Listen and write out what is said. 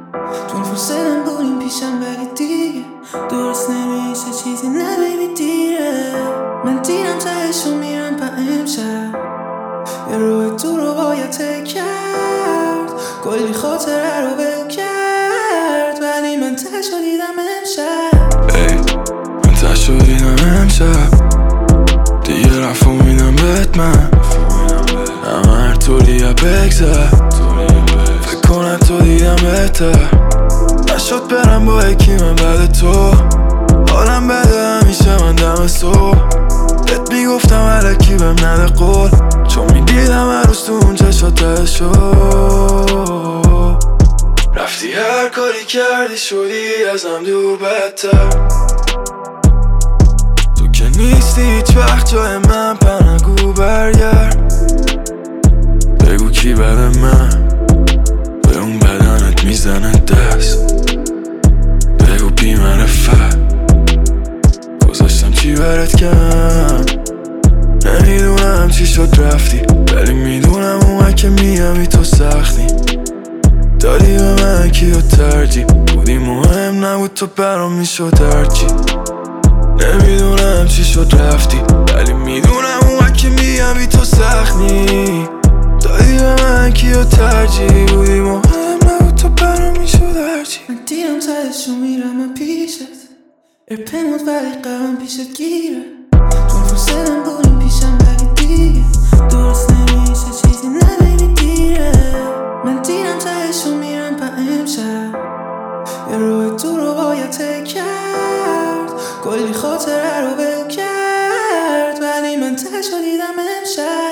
چون فرصتم بودیم پیشم ولی دیگه درست نمیشه چیزی نه بیبی دیره. من دیرم تهشو میرم با امشب یه روی تو رو باید تک کرد. کلی خاطره رو بل کرد ولی من تهشو دیدم امشب. من تهشو دیدم امشب دیگه رفت و میدم بهت من همه هر طوری بگذر فکر کنم تو دیدم بهتر نشد برم با یکی من بعد تو حالم بده همیشه من دم صبح بهت میگفتم علکی بهم نده قول چون میدیدم هر روز تو اون چشات تهشو رفتی هر کاری کردی شدی ازم دور بدتر تو که نیستی هیچ وقت جای من پنگو برگرد بگو کی بده من به اون بدنت میزنه دست بگو بی معرفت گذاشتم چی برات کم نمیدونم چی شد رفتی ولی میدونم اومد که میامی تو سختی دادی به من کیو ترجیح بودی مهم نبود تو برام میشد هرچی نمیدونم چی شد رفتی ولی میدونم اومد که میامی تو سختی دادی به من کیو ترجیح بودی مهم نبود تو برام میشد هرچی. من دیرم تهشو میرم من پیشت ارپموت ولی قرم پیشت گیره چون فرصتم بودیم پیشم ولی دیگه درست نمیشه چیزی نه بیبی دیره. من دیرم تهشو میرم با امشب یه روی تو رو باید تک کرد. کلی خاطره رو بل کرد ولی من تهشو دیدم امشب.